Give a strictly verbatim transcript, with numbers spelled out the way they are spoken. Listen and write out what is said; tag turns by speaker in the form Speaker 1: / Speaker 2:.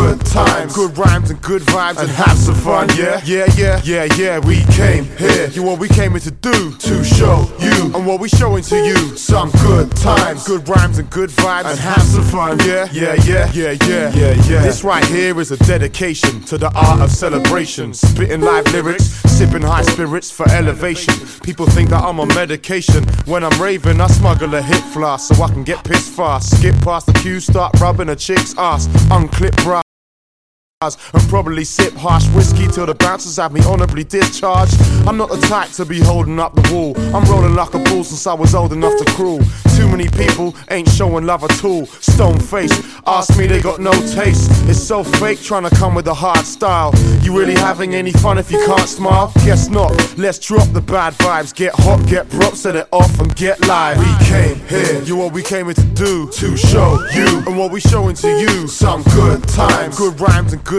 Speaker 1: good times, good rhymes and good vibes, and have some fun. Yeah, yeah, yeah, yeah, yeah. We came here, you what we came here to do, to show you, and what we showing to you, some good times, good rhymes and good vibes, and have some fun. Yeah, yeah, yeah, yeah, yeah, yeah, yeah. This right here is a dedication to the art of celebration, spitting live lyrics, sipping high spirits for elevation. People think that I'm on medication. When I'm raving, I smuggle a hit flask so I can get pissed fast. Skip past the queue, start rubbing a chick's ass, unclip bra, and probably sip harsh whiskey till the bouncers have me honorably discharged. I'm not the type to be holding up the wall. I'm rolling like a bull since I was old enough to crawl. Too many people ain't showing love at all. Stone faced, ask me, they got no taste. It's so fake trying to come with a hard style. You really having any fun if you can't smile? Guess not. Let's drop the bad vibes. Get hot, get props, set it off and get live. We came here, you what we came here to do, to show you, and what we showing to you, some good times, good rhymes and good